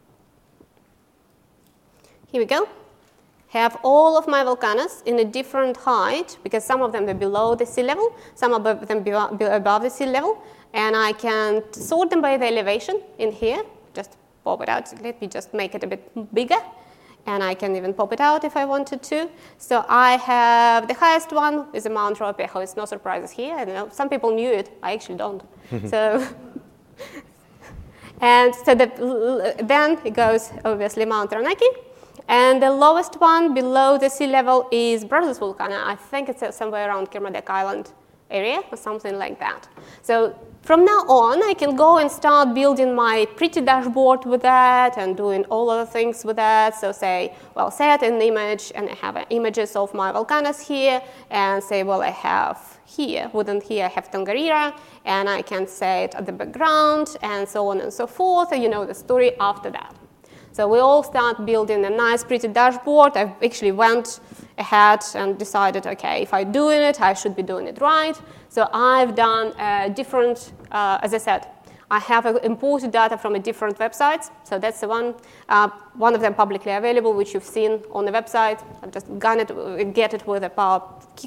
Speaker 2: Here we go. Have all of my volcanoes in a different height, because some of them are below the sea level, some of them are above the sea level, and I can sort them by the elevation in here. Just pop it out. Let me just make it a bit bigger, and I can even pop it out if I wanted to. So I have the highest one is Mount Ruapehu. It's no surprises here. I don't know. Some people knew it. I actually don't. so, and so the, then it goes obviously Mount Taranaki. And the lowest one below the sea level is Brothers Volcano. I think it's somewhere around Kermadec Island area or something like that. So from now on, I can go and start building my pretty dashboard with that and doing all other things with that. So say, well, set an image, and I have uh, images of my volcanoes here, and say, well, I have here, within here I have Tongariro, and I can set at the background, and so on and so forth, and you know the story after that. So we all start building a nice, pretty dashboard. I actually went ahead and decided, okay, if I'm doing it, I should be doing it right. So I've done a different, uh, as I said, I have imported data from a different websites. So that's the one, uh, one of them publicly available, which you've seen on the website. I've just gone it, get it with a Power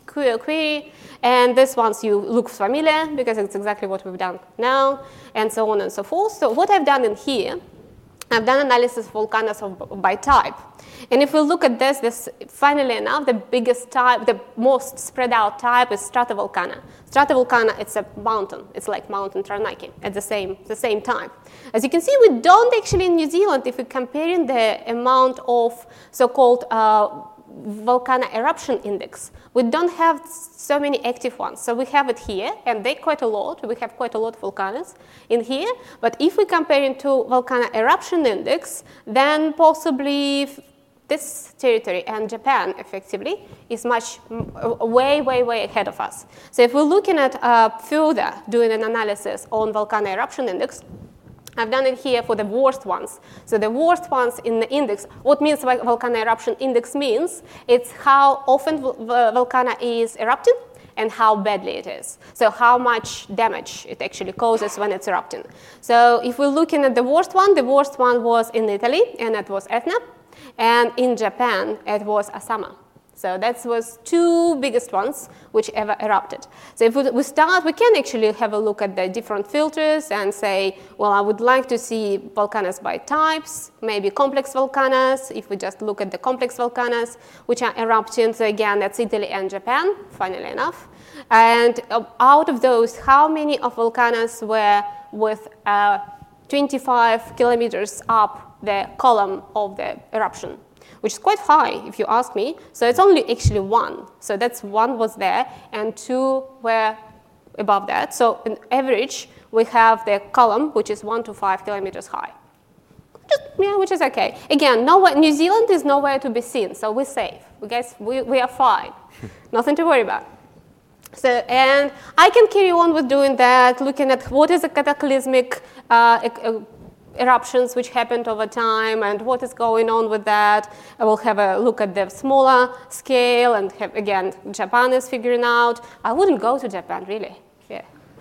Speaker 2: Query. And this one you look familiar because it's exactly what we've done now, and so on and so forth. So what I've done in here, I've done analysis of volcanoes of, by type. And if we look at this, this, finally enough, the biggest type, the most spread out type is stratovolcano. Stratovolcano, it's a mountain. It's like Mountain Taranaki at the same, the same time. As you can see, we don't actually in New Zealand, if we're comparing the amount of so-called uh, volcano eruption index, we don't have so many active ones. So we have it here, and they're quite a lot. We have quite a lot of volcanoes in here. But if we compare it to volcano eruption index, then possibly this territory and Japan effectively is much way, way, way ahead of us. So if we're looking at uh, further doing an analysis on volcano eruption index, I've done it here for the worst ones. So the worst ones in the index, what means volcano eruption index means, it's how often the volcano is erupting and how badly it is. So how much damage it actually causes when it's erupting. So if we're looking at the worst one, the worst one was in Italy, and it was Etna. And in Japan, it was Asama. So that was two biggest ones which ever erupted. So if we start, we can actually have a look at the different filters and say, well, I would like to see volcanoes by types, maybe complex volcanoes. If we just look at the complex volcanoes, which are erupting, so again, that's Italy and Japan, funnily enough. And out of those, how many of volcanoes were with uh, twenty-five kilometers up the column of the eruption? Which is quite high, if you ask me. So it's only actually one. So that's one was there, and two were above that. So on average, we have the column, which is one to five kilometers high. Just, yeah, which is okay. Again, nowhere, New Zealand is nowhere to be seen, so we're safe. We guys, we, we are fine. Nothing to worry about. So, and I can carry on with doing that, looking at what is a cataclysmic uh, uh, eruptions which happened over time and what is going on with that. I will have a look at the smaller scale and have, again, Japan is figuring out. I wouldn't go to Japan, really. Yeah.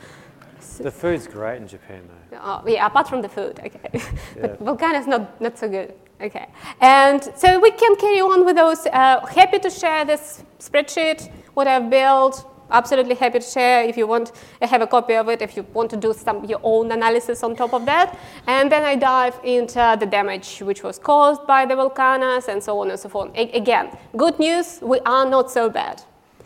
Speaker 1: The food's great in Japan, though.
Speaker 2: Oh, yeah, apart from the food, okay. Yeah. But volcano is not, not so good. Okay. And so we can carry on with those. Uh, happy to share this spreadsheet, what I've built. Absolutely happy to share if you want. I have a copy of it if you want to do some your own analysis on top of that. And then I dive into the damage which was caused by the volcanoes and so on and so forth. A- again, good news, we are not so bad.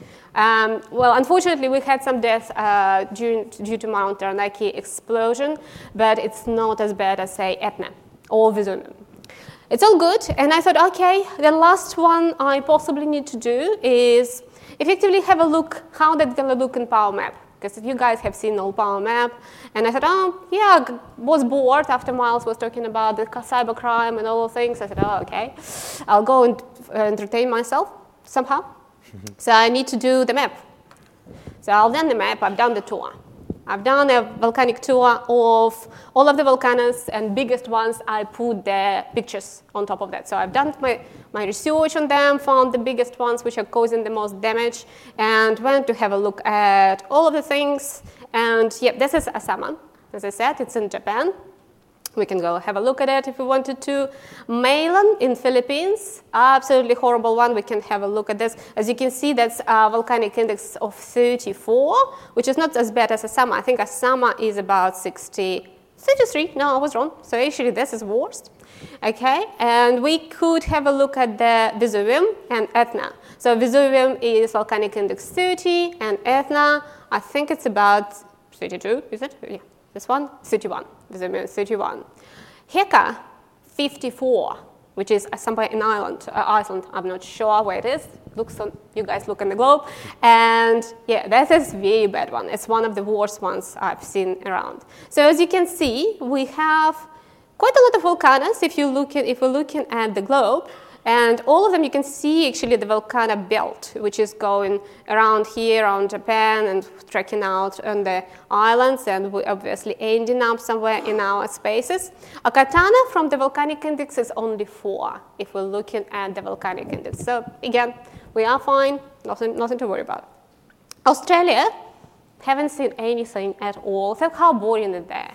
Speaker 2: Um, well, unfortunately, we had some deaths uh, due, due to Mount Taranaki explosion, but it's not as bad as, say, Etna or Vesuvius. It's all good, and I thought, okay, the last one I possibly need to do is effectively have a look how that's going to look in Power Map. Because you guys have seen old Power Map. And I thought, oh, yeah, I was bored after Miles was talking about the cybercrime and all those things. I said, oh, okay, I'll go and uh, entertain myself somehow. So I need to do the map. So I've done the map, I've done the tour. I've done a volcanic tour of all of the volcanoes, and biggest ones, I put the pictures on top of that. So I've done my my research on them, found the biggest ones which are causing the most damage, and went to have a look at all of the things. And yeah, this is Asama. As I said, it's in Japan. We can go have a look at it if we wanted to. Malin in Philippines, absolutely horrible one. We can have a look at this. As you can see, that's a volcanic index of thirty-four, which is not as bad as Asama. I think Asama is about sixty, thirty-three. No, I was wrong. So actually, this is worst. Okay, and we could have a look at the Vesuvium and Etna. So Vesuvium is volcanic index thirty, and Etna, I think it's about thirty-two, is it? Yeah. This one, thirty-one. Vesuvium, thirty-one. Heka, fifty-four, which is somewhere in Ireland. Uh, Iceland. I'm not sure where it is. Looks on, you guys look on the globe. And yeah, that is a very bad one. It's one of the worst ones I've seen around. So as you can see, we have quite a lot of volcanoes if, you look at, if we're looking at the globe. And all of them, you can see actually the volcano belt, which is going around here, around Japan, and trekking out on the islands, and we're obviously ending up somewhere in our spaces. Akatana from the volcanic index is only four, if we're looking at the volcanic index. So again, we are fine, nothing, nothing to worry about. Australia, haven't seen anything at all. So how boring is that?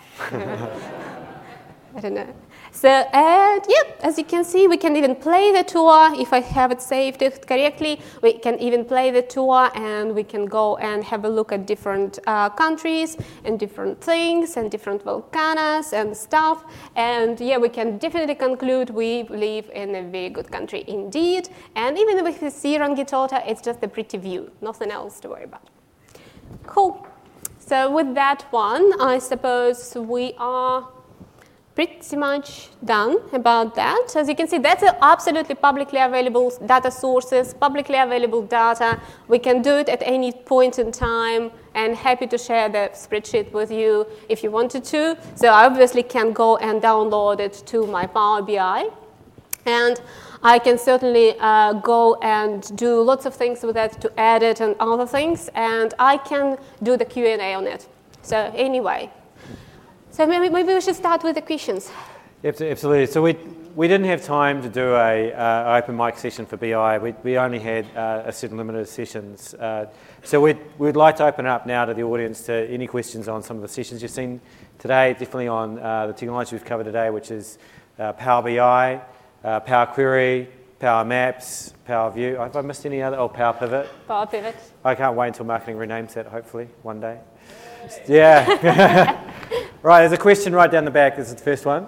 Speaker 2: I don't know. So, and yep, as you can see, we can even play the tour. If I have it saved it correctly, we can even play the tour, and we can go and have a look at different uh, countries and different things and different volcanoes and stuff. And yeah, we can definitely conclude we live in a very good country indeed. And even if we see Rangitoto, it's just a pretty view, nothing else to worry about. Cool. So with that one, I suppose we are pretty much done about that. As you can see, that's absolutely publicly available data sources, publicly available data. We can do it at any point in time, and happy to share the spreadsheet with you if you wanted to. So I obviously can go and download it to my Power B I. And I can certainly uh, go and do lots of things with that to edit and other things, and I can do the Q and A on it. So anyway. So maybe, maybe we should start with the questions.
Speaker 1: Absolutely. So we we didn't have time to do a uh, open mic session for B I. We we only had uh, a certain limited sessions. Uh, so we'd we'd like to open up now to the audience to any questions on some of the sessions you've seen today. Definitely on uh, the technology we've covered today, which is uh, Power B I, uh, Power Query, Power Maps, Power View. Have I missed any other? Oh, Power Pivot.
Speaker 2: Power Pivot.
Speaker 1: I can't wait until marketing renames that. Hopefully one day. Yeah. Right, there's a question right down the back. This is the first one.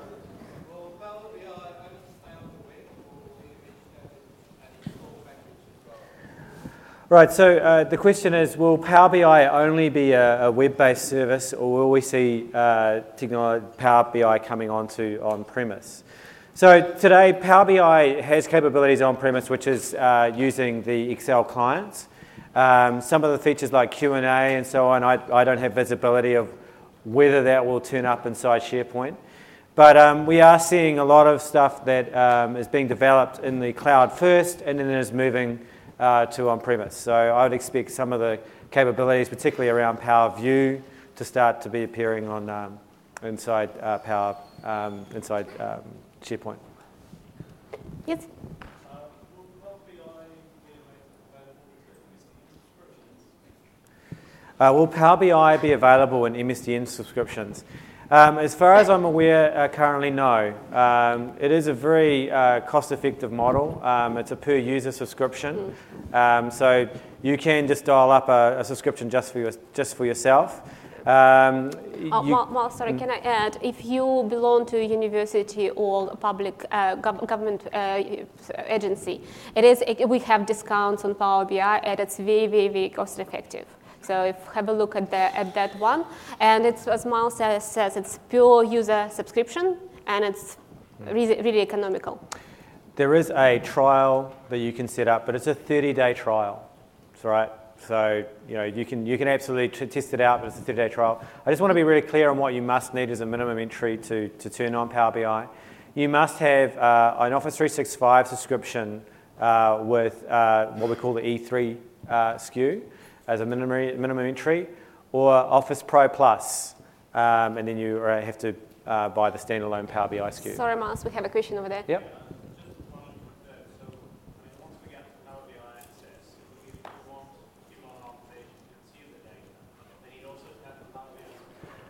Speaker 1: Right, so uh, the question is, will Power B I only be a, a web-based service, or will we see uh, technology, Power B I coming onto on-premise? So today, Power B I has capabilities on-premise, which is uh, using the Excel clients. Um, some of the features like Q and A and so on, I, I don't have visibility of whether that will turn up inside SharePoint. But um, we are seeing a lot of stuff that um, is being developed in the cloud first and then is moving uh, to on-premise. So I would expect some of the capabilities, particularly around Power View, to start to be appearing on um, inside uh, Power, um, inside um, SharePoint.
Speaker 2: Yes?
Speaker 1: Uh, will Power B I be available in M S D N subscriptions? Um, as far as I'm aware, uh, currently no. Um, it is a very uh, cost-effective model. Um, it's a per-user subscription, um, so you can just dial up a, a subscription just for your, just for yourself. Um,
Speaker 2: oh,
Speaker 1: you,
Speaker 2: Mal, Mal, sorry, can I add? If you belong to a university or a public uh, gov- government uh, agency, it is it, we have discounts on Power B I, and it's very, very, very cost-effective. So if have a look at the, at that one, and it's as Miles says, says it's pure user subscription, and it's really, really economical.
Speaker 1: There is a trial that you can set up, but it's a thirty-day trial. That's right. So you know you can you can absolutely t- test it out, but it's a thirty-day trial. I just want to be really clear on what you must need as a minimum entry to to turn on Power B I. You must have uh, an Office three sixty-five subscription uh, with uh, what we call the E three uh, S K U. As a minimum, minimum entry, or Office Pro Plus, um, and then you have to uh, buy the standalone Power B I S K U.
Speaker 2: Sorry, Miles, we have a question over there.
Speaker 1: Yep.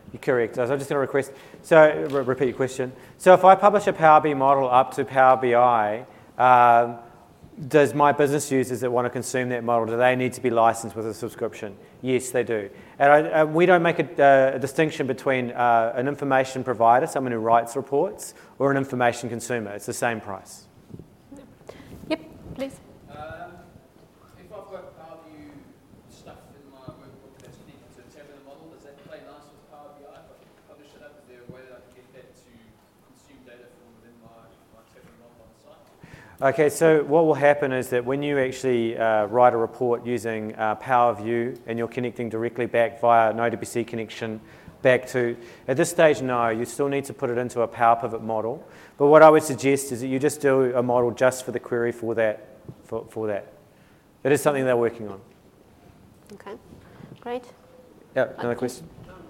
Speaker 1: You're correct. So I'm just going to request, so re- repeat your question. So if I publish a Power B I model up to Power B I, um, does my business users that want to consume that model, do they need to be licensed with a subscription? Yes, they do. And I, uh, we don't make a, uh, a distinction between uh, an information provider, someone who writes reports, or an information consumer. It's the same price.
Speaker 2: Yep, please.
Speaker 3: Um, if I've got Power View stuff in my workbook that's connected to a tabular model, does that play nice with Power B I? If I publish it up, is there a way that I can get that to consume data from within my, my tabular model on the site?
Speaker 1: Okay, so what will happen is that when you actually uh, write a report using uh, Power View and you're connecting directly back via an O D B C connection back to, at this stage, no, you still need to put it into a Power Pivot model. But what I would suggest is that you just do a model just for the query for that. For, for that. It is something they're working on.
Speaker 2: Okay, great.
Speaker 1: Yeah, another question?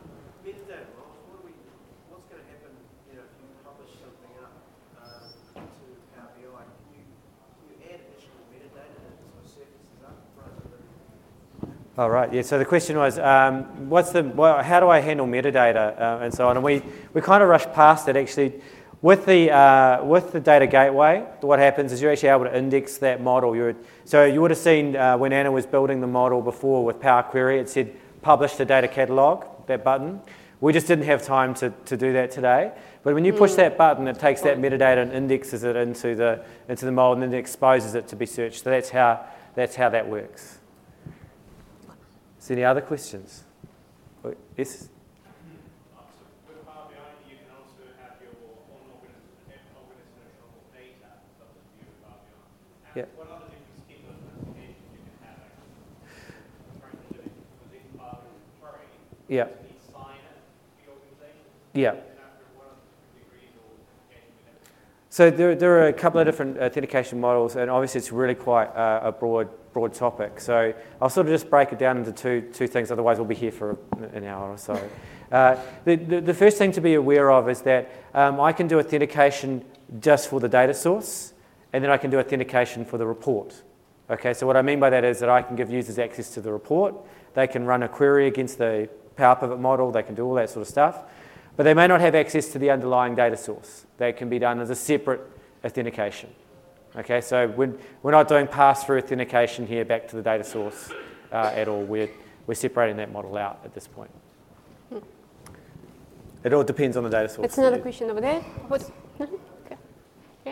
Speaker 1: Oh, right, yeah, so the question was, um, what's the, well, how do I handle metadata uh, and so on? And we, we kind of rushed past it actually. With the, uh, with the data gateway, what happens is you're actually able to index that model. You're, so you would have seen uh, when Anna was building the model before with Power Query, it said publish the data catalog, that button. We just didn't have time to, to do that today. But when you push mm. that button, it takes that metadata and indexes it into the, into the model and then it exposes it to be searched. So that's how, that's how that works. So any other questions? Yes?
Speaker 4: With Power B I, you can also have your own organizational data substitute with Power B I. And
Speaker 1: yeah.
Speaker 4: What other different schemas and applications you can have? I'm trying to do it within Power Query.
Speaker 1: Yeah.
Speaker 4: You need sign it for your organization.
Speaker 1: Yeah.
Speaker 4: And after what other degrees or application with everything?
Speaker 1: So there, there are a couple of different authentication models, and obviously it's really quite uh, a broad broad topic. So I'll sort of just break it down into two two things, otherwise we'll be here for an hour or so. Uh, the, the, the first thing to be aware of is that um, I can do authentication just for the data source, and then I can do authentication for the report. Okay, so what I mean by that is that I can give users access to the report, they can run a query against the Power Pivot model, they can do all that sort of stuff, but they may not have access to the underlying data source. That can be done as a separate authentication. Okay, so we're, we're not doing pass-through authentication here back to the data source uh, at all. We're, we're separating that model out at this point. Hmm. It all depends on the data source.
Speaker 2: That's another question over there. What's, okay. Yeah.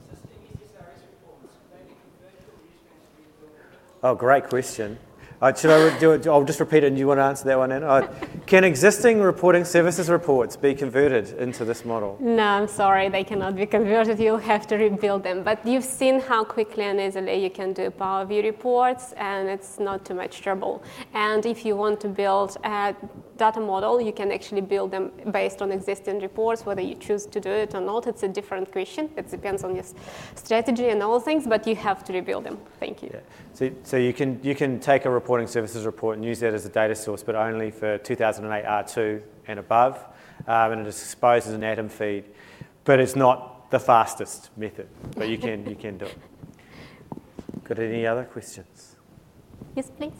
Speaker 1: Oh, great question. Uh, should I do it? I'll just repeat it and you want to answer that one, Anna? Uh, can existing reporting services reports be converted into this model?
Speaker 2: No, I'm sorry, they cannot be converted. You'll have to rebuild them. But you've seen how quickly and easily you can do Power View reports, and it's not too much trouble. And if you want to build a data model, you can actually build them based on existing reports. Whether you choose to do it or not, it's a different question. It depends on your strategy and all things, but you have to rebuild them. Thank you.
Speaker 1: Yeah. So, so you can you can take a reporting services report and use that as a data source, but only for two thousand eight R two and above, um, and it is exposed as an Atom feed. But it's not the fastest method, but you can you can do it. Got any other questions?
Speaker 2: Yes, please.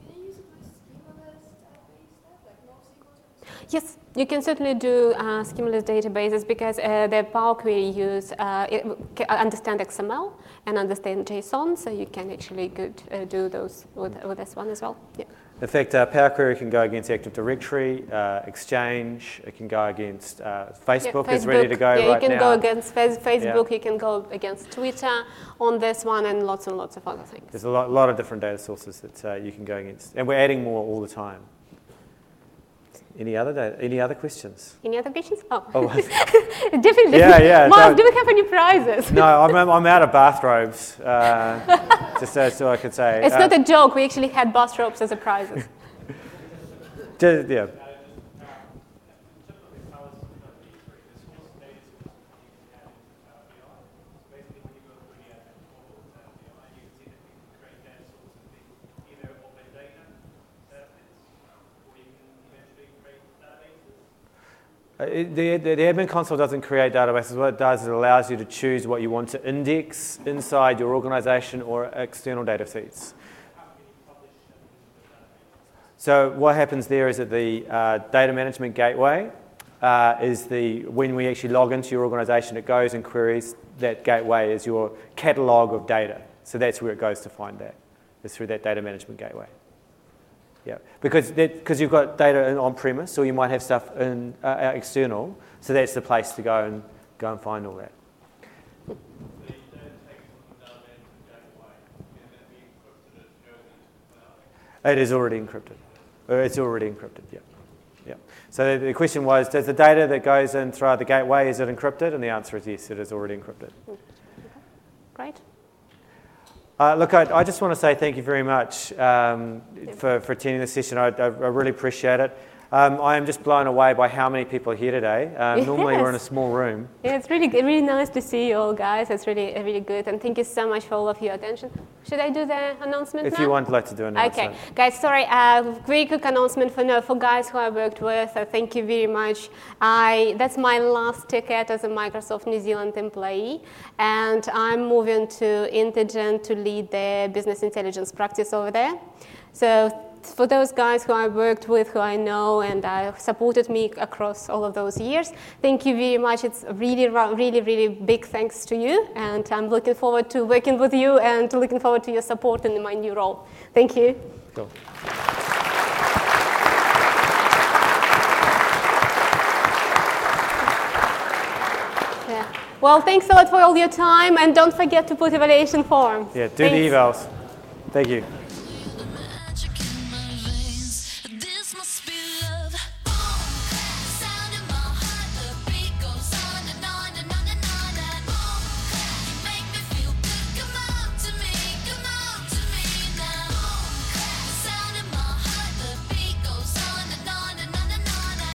Speaker 2: Yes, you can certainly do uh, schemaless databases because uh, the Power Query use uh, it, understand X M L and understand JSON, so you can actually good, uh, do those with, with this one as well. Yeah.
Speaker 1: In fact, uh, Power Query can go against Active Directory, uh, Exchange. It can go against uh, Facebook, yeah, Facebook is ready to go
Speaker 2: yeah,
Speaker 1: right now.
Speaker 2: You can
Speaker 1: now.
Speaker 2: go against Facebook.
Speaker 1: Yeah.
Speaker 2: You can go against Twitter on this one, and lots and lots of other things.
Speaker 1: There's a lot, lot of different data sources that uh, you can go against, and we're adding more all the time. Any other data, any other questions?
Speaker 2: Any other questions? Oh,
Speaker 1: oh.
Speaker 2: definitely.
Speaker 1: Yeah, yeah.
Speaker 2: Miles, do we have any prizes?
Speaker 1: No, I'm, I'm out of bathrobes. Uh, just so, so I could say.
Speaker 2: It's
Speaker 1: uh,
Speaker 2: not a joke. We actually had bathrobes as a prizes.
Speaker 1: just, yeah. Uh, the, the, the admin console doesn't create databases. What it does is it allows you to choose what you want to index inside your organization or external data feeds. So what happens there is that the uh, data management gateway uh, is the, when we actually log into your organisation, it goes and queries that gateway as your catalogue of data. So that's where it goes to find that, is through that data management gateway. Yeah, because because you've got data in on-premise, or you might have stuff in uh, external, so that's the place to go and go and find all that. It is already encrypted. Uh, It's already encrypted, yeah. yeah. So the, the question was, does the data that goes in through the gateway, is it encrypted? And the answer is yes, it is already encrypted.
Speaker 2: Great.
Speaker 1: Uh, look, I, I just want to say thank you very much um, for, for attending this session. I, I, I really appreciate it. Um, I am just blown away by how many people are here today. Um,
Speaker 2: Yes.
Speaker 1: Normally we're in a small room.
Speaker 2: Yeah, it's really, really nice to see you all, guys. It's really, really good. And thank you so much for all of your attention. Should I do the announcement
Speaker 1: If
Speaker 2: now?
Speaker 1: you want, like to do an
Speaker 2: Okay,
Speaker 1: announcement.
Speaker 2: guys, sorry, uh, very quick announcement for no, for guys who I worked with. Uh, thank you very much. I that's my last ticket as a Microsoft New Zealand employee, and I'm moving to Intergen to lead the business intelligence practice over there. So for those guys who I worked with, who I know and uh, supported me across all of those years, thank you very much. It's really, really, really big thanks to you, and I'm looking forward to working with you and looking forward to your support in my new role. Thank you.
Speaker 1: Cool.
Speaker 2: Yeah. Well, thanks a lot for all your time, and don't forget to put evaluation forms.
Speaker 1: Yeah, do
Speaker 2: Thanks.
Speaker 1: the evals. Thank you.